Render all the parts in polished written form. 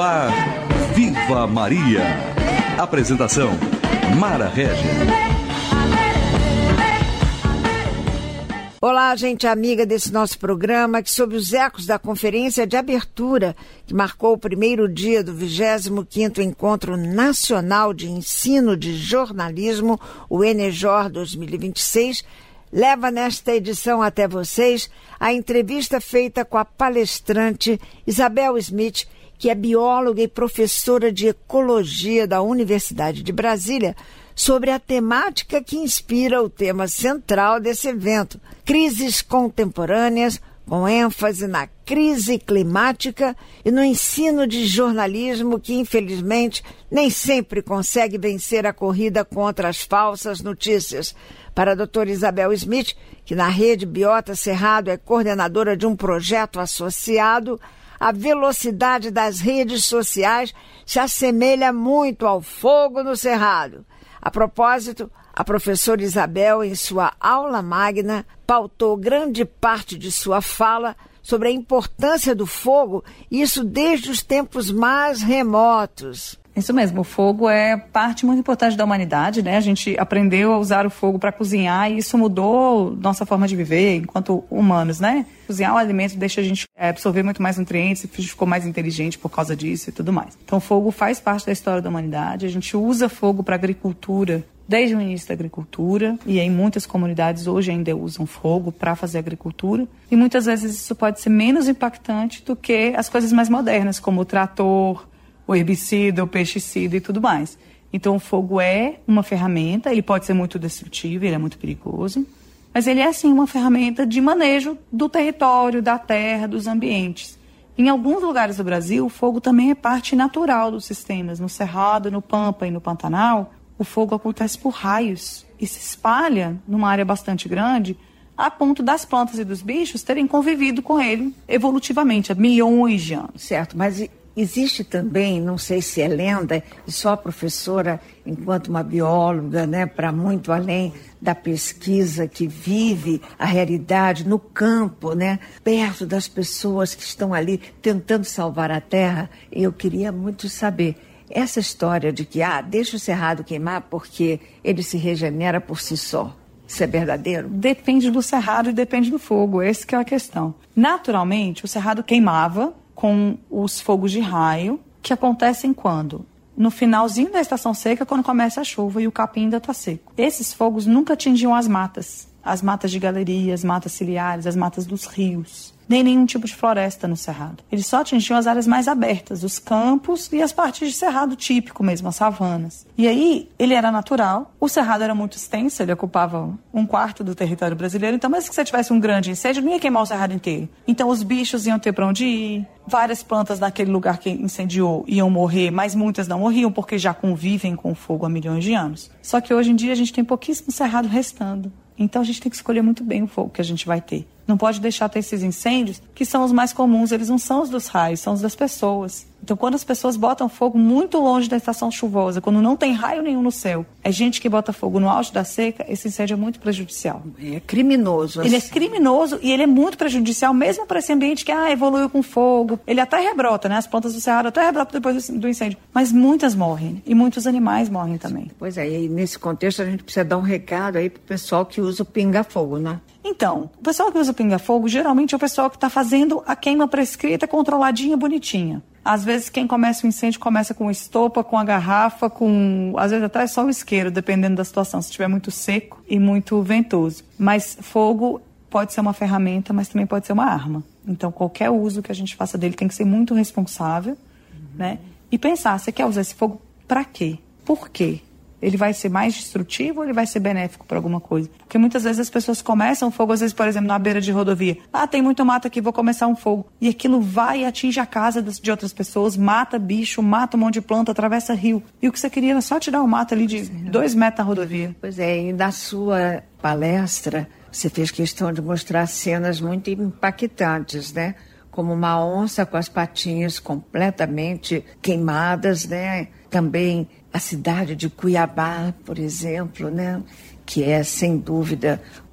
ar, Viva Maria. Apresentação, Mara Régia. Olá, gente amiga desse nosso programa, que sob os ecos da conferência de abertura, que marcou o primeiro dia do 25º Encontro Nacional de Ensino de Jornalismo, o ENEJOR 2026, leva nesta edição até vocês a entrevista feita com a palestrante Isabel Smith, que é bióloga e professora de ecologia da Universidade de Brasília, sobre a temática que inspira o tema central desse evento, crises contemporâneas, com ênfase na crise climática e no ensino de jornalismo que, infelizmente, nem sempre consegue vencer a corrida contra as falsas notícias. Para a doutora Isabel Smith, que na Rede Biota Cerrado é coordenadora de um projeto associado, a velocidade das redes sociais se assemelha muito ao fogo no cerrado. A propósito, a professora Isabel, em sua aula magna, pautou grande parte de sua fala sobre a importância do fogo, isso desde os tempos mais remotos. Isso mesmo, o fogo é parte muito importante da humanidade, né? A gente aprendeu a usar o fogo para cozinhar e isso mudou nossa forma de viver enquanto humanos, né? Cozinhar o alimento deixa a gente absorver muito mais nutrientes, a gente ficou mais inteligente por causa disso e tudo mais. Então o fogo faz parte da história da humanidade, a gente usa fogo para agricultura desde o início da agricultura e em muitas comunidades hoje ainda usam fogo para fazer agricultura e muitas vezes isso pode ser menos impactante do que as coisas mais modernas, como o trator, o herbicida, o pesticida e tudo mais. Então o fogo é uma ferramenta, ele pode ser muito destrutivo, ele é muito perigoso, mas ele é sim uma ferramenta de manejo do território, da terra, dos ambientes. Em alguns lugares do Brasil, o fogo também é parte natural dos sistemas. No Cerrado, no Pampa e no Pantanal, o fogo acontece por raios e se espalha numa área bastante grande, a ponto das plantas e dos bichos terem convivido com ele evolutivamente há milhões de anos. Certo, mas existe também, não sei se é lenda, e só a professora, enquanto uma bióloga, né, para muito além da pesquisa que vive a realidade no campo, né, perto das pessoas que estão ali tentando salvar a terra, eu queria muito saber essa história de que, deixa o cerrado queimar porque ele se regenera por si só. Isso é verdadeiro? Depende do cerrado e depende do fogo, essa que é a questão. Naturalmente, o cerrado queimava com os fogos de raio, que acontecem quando? No finalzinho da estação seca, quando começa a chuva e o capim ainda está seco. Esses fogos nunca atingiam as matas de galeria, as matas ciliares, as matas dos rios, nem nenhum tipo de floresta no cerrado. Eles só atingiam as áreas mais abertas, os campos e as partes de cerrado típico mesmo, as savanas. E aí, ele era natural, o cerrado era muito extenso, ele ocupava 1/4 do território brasileiro, então mesmo que você tivesse um grande incêndio, não ia queimar o cerrado inteiro. Então os bichos iam ter para onde ir, várias plantas naquele lugar que incendiou iam morrer, mas muitas não morriam porque já convivem com o fogo há milhões de anos. Só que hoje em dia a gente tem pouquíssimo cerrado restando. Então a gente tem que escolher muito bem o fogo que a gente vai ter. Não pode deixar ter esses incêndios, que são os mais comuns, eles não são os dos raios, são os das pessoas. Então quando as pessoas botam fogo muito longe da estação chuvosa, quando não tem raio nenhum no céu, é gente que bota fogo no auge da seca, esse incêndio é muito prejudicial. É criminoso. Ele é criminoso e ele é muito prejudicial, mesmo para esse ambiente que evoluiu com fogo. Ele até rebrota, né? As plantas do cerrado até rebrotam depois do incêndio. Mas muitas morrem e muitos animais morrem também. Pois é, e nesse contexto a gente precisa dar um recado aí pro pessoal que usa o pinga-fogo, né? Então, o pessoal que usa o pinga-fogo geralmente é o pessoal que está fazendo a queima prescrita, controladinha, bonitinha. Às vezes quem começa o incêndio começa com estopa, com a garrafa, às vezes até só o isqueiro, dependendo da situação, se estiver muito seco e muito ventoso. Mas fogo pode ser uma ferramenta, mas também pode ser uma arma. Então qualquer uso que a gente faça dele tem que ser muito responsável, né? E pensar, você quer usar esse fogo para quê? Por quê? Ele vai ser mais destrutivo ou ele vai ser benéfico para alguma coisa? Porque muitas vezes as pessoas começam fogo, às vezes, por exemplo, na beira de rodovia. Tem muito mato aqui, vou começar um fogo. E aquilo vai e atinge a casa de outras pessoas, mata bicho, mata um monte de planta, atravessa rio. E o que você queria era só tirar o mato ali de 2 metros da rodovia. Pois é, e na sua palestra, você fez questão de mostrar cenas muito impactantes, né? Como uma onça com as patinhas completamente queimadas, né? Também a cidade de Cuiabá, por exemplo, né? Que é, sem dúvida,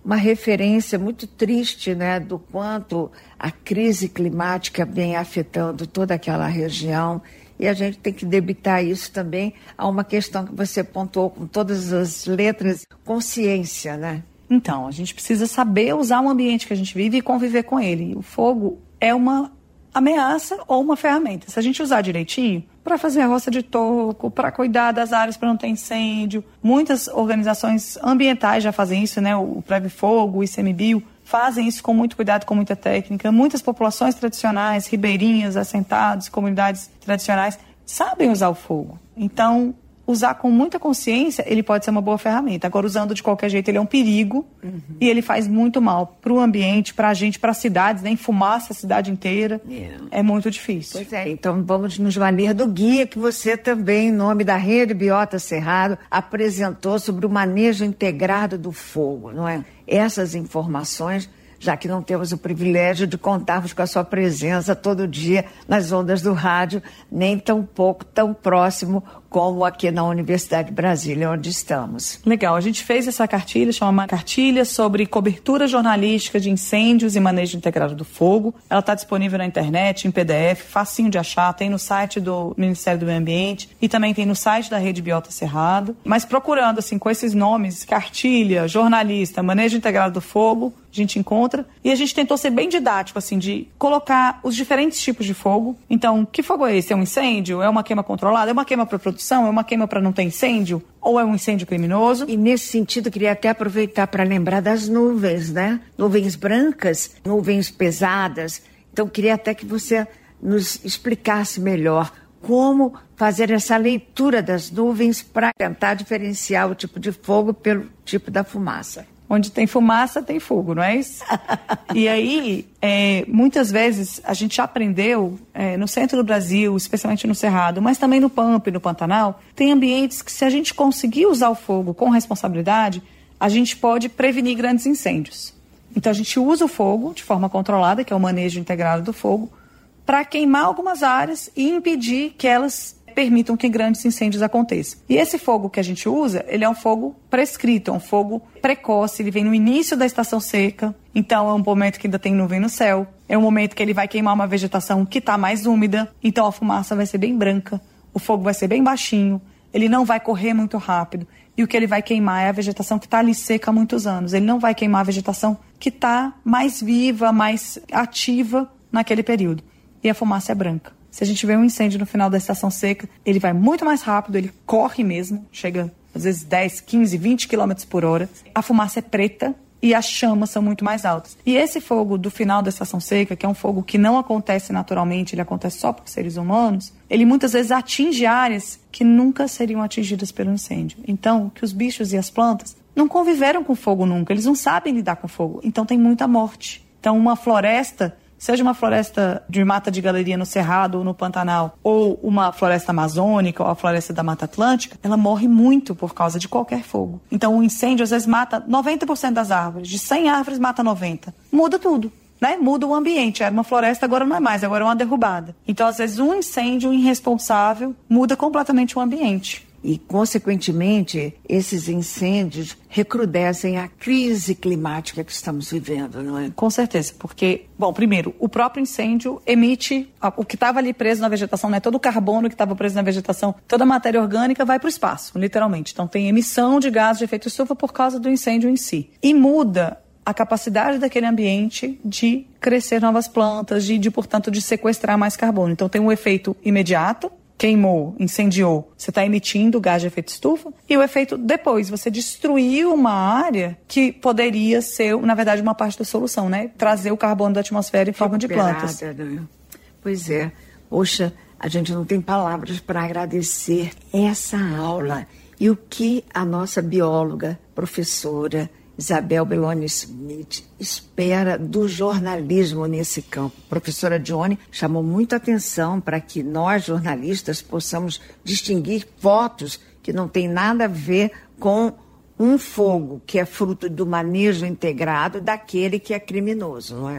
uma referência muito triste, né, do quanto a crise climática vem afetando toda aquela região. E a gente tem que debitar isso também a uma questão que você pontuou com todas as letras, consciência, né? Então, a gente precisa saber usar o ambiente que a gente vive e conviver com ele. O fogo é uma ameaça ou uma ferramenta. Se a gente usar direitinho, para fazer a roça de toco, para cuidar das áreas para não ter incêndio. Muitas organizações ambientais já fazem isso, né? O Preve Fogo, o ICMBio, fazem isso com muito cuidado, com muita técnica. Muitas populações tradicionais, ribeirinhas, assentados, comunidades tradicionais, sabem usar o fogo. Então, usar com muita consciência, ele pode ser uma boa ferramenta. Agora, usando de qualquer jeito, ele é um perigo e ele faz muito mal para o ambiente, para a gente, para as cidades, nem fumaça a cidade inteira. É muito difícil. Pois é, então vamos nos valer do guia que você também, em nome da Rede Biota Cerrado, apresentou sobre o manejo integrado do fogo, não é? Essas informações, já que não temos o privilégio de contarmos com a sua presença todo dia nas ondas do rádio, nem tão pouco, tão próximo como aqui na Universidade de Brasília, onde estamos. Legal, a gente fez essa cartilha, chama uma cartilha sobre cobertura jornalística de incêndios e manejo integrado do fogo. Ela está disponível na internet, em PDF, facinho de achar, tem no site do Ministério do Meio Ambiente e também tem no site da Rede Biota Cerrado. Mas procurando, assim, com esses nomes, cartilha, jornalista, manejo integrado do fogo, a gente encontra. E a gente tentou ser bem didático, assim, de colocar os diferentes tipos de fogo. Então, que fogo é esse? É um incêndio? É uma queima controlada? É uma queima para produção? É uma queima para não ter incêndio? Ou é um incêndio criminoso? E nesse sentido, queria até aproveitar para lembrar das nuvens, né? Nuvens brancas, nuvens pesadas. Então, queria até que você nos explicasse melhor como fazer essa leitura das nuvens para tentar diferenciar o tipo de fogo pelo tipo da fumaça. Onde tem fumaça, tem fogo, não é isso? E aí, muitas vezes, a gente aprendeu, no centro do Brasil, especialmente no Cerrado, mas também no Pampa e no Pantanal, tem ambientes que, se a gente conseguir usar o fogo com responsabilidade, a gente pode prevenir grandes incêndios. Então, a gente usa o fogo de forma controlada, que é o manejo integrado do fogo, para queimar algumas áreas e impedir que elas permitam que grandes incêndios aconteçam. E esse fogo que a gente usa, ele é um fogo prescrito, é um fogo precoce, ele vem no início da estação seca, então é um momento que ainda tem nuvem no céu, é um momento que ele vai queimar uma vegetação que está mais úmida, então a fumaça vai ser bem branca, o fogo vai ser bem baixinho, ele não vai correr muito rápido, e o que ele vai queimar é a vegetação que está ali seca há muitos anos, ele não vai queimar a vegetação que está mais viva, mais ativa naquele período, e a fumaça é branca. Se a gente vê um incêndio no final da estação seca, ele vai muito mais rápido, ele corre mesmo, chega às vezes 10, 15, 20 km por hora. A fumaça é preta e as chamas são muito mais altas. E esse fogo do final da estação seca, que é um fogo que não acontece naturalmente, ele acontece só por seres humanos, ele muitas vezes atinge áreas que nunca seriam atingidas pelo incêndio. Então, que os bichos e as plantas não conviveram com fogo nunca, eles não sabem lidar com fogo, então tem muita morte. Então, uma floresta, seja uma floresta de mata de galeria no Cerrado ou no Pantanal, ou uma floresta amazônica ou a floresta da Mata Atlântica, ela morre muito por causa de qualquer fogo. Então, um incêndio, às vezes, mata 90% das árvores. De 100 árvores, mata 90. Muda tudo, né? Muda o ambiente. Era uma floresta, agora não é mais, agora é uma derrubada. Então, às vezes, um incêndio irresponsável muda completamente o ambiente. E, consequentemente, esses incêndios recrudescem a crise climática que estamos vivendo, não é? Com certeza, porque, bom, primeiro, o próprio incêndio emite o que estava ali preso na vegetação, né? Todo o carbono que estava preso na vegetação, toda a matéria orgânica vai para o espaço, literalmente. Então, tem emissão de gases de efeito estufa por causa do incêndio em si. E muda a capacidade daquele ambiente de crescer novas plantas, portanto, de sequestrar mais carbono. Então, tem um efeito imediato, queimou, incendiou, você está emitindo gás de efeito estufa, e o efeito depois, você destruiu uma área que poderia ser, na verdade, uma parte da solução, né? Trazer o carbono da atmosfera em forma de plantas. Né? Pois é. Poxa, a gente não tem palavras para agradecer essa aula. E o que a nossa bióloga, professora Isabel Belloni Smith espera do jornalismo nesse campo. A professora Dione chamou muita atenção para que nós, jornalistas, possamos distinguir fotos que não têm nada a ver com um fogo que é fruto do manejo integrado daquele que é criminoso, não é?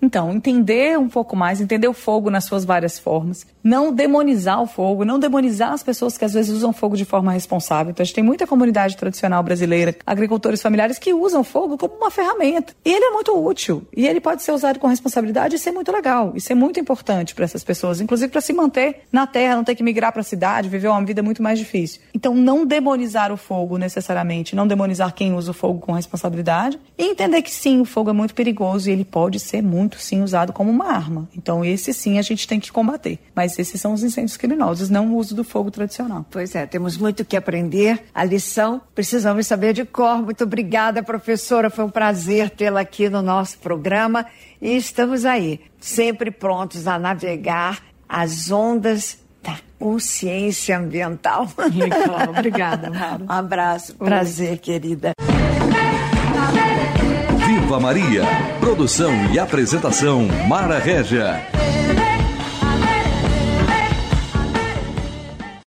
Então, entender um pouco mais, entender o fogo nas suas várias formas, não demonizar o fogo, não demonizar as pessoas que às vezes usam fogo de forma responsável. Então, a gente tem muita comunidade tradicional brasileira, agricultores familiares que usam fogo como uma ferramenta. E ele é muito útil. E ele pode ser usado com responsabilidade e ser muito legal. Isso é muito importante para essas pessoas, inclusive para se manter na terra, não ter que migrar para a cidade, viver uma vida muito mais difícil. Então, não demonizar o fogo necessariamente, não demonizar quem usa o fogo com responsabilidade e entender que sim, o fogo é muito perigoso e ele pode ser muito, sim, usado como uma arma. Então, esse sim a gente tem que combater. Mas esses são os incêndios criminosos, não o uso do fogo tradicional. Pois é, temos muito que aprender. A lição precisamos saber de cor. Muito obrigada, professora. Foi um prazer tê-la aqui no nosso programa. E estamos aí, sempre prontos a navegar as ondas da consciência ambiental. Legal, obrigada, Mara. Um abraço, prazer, querida. Viva Maria! Produção e apresentação Mara Régia.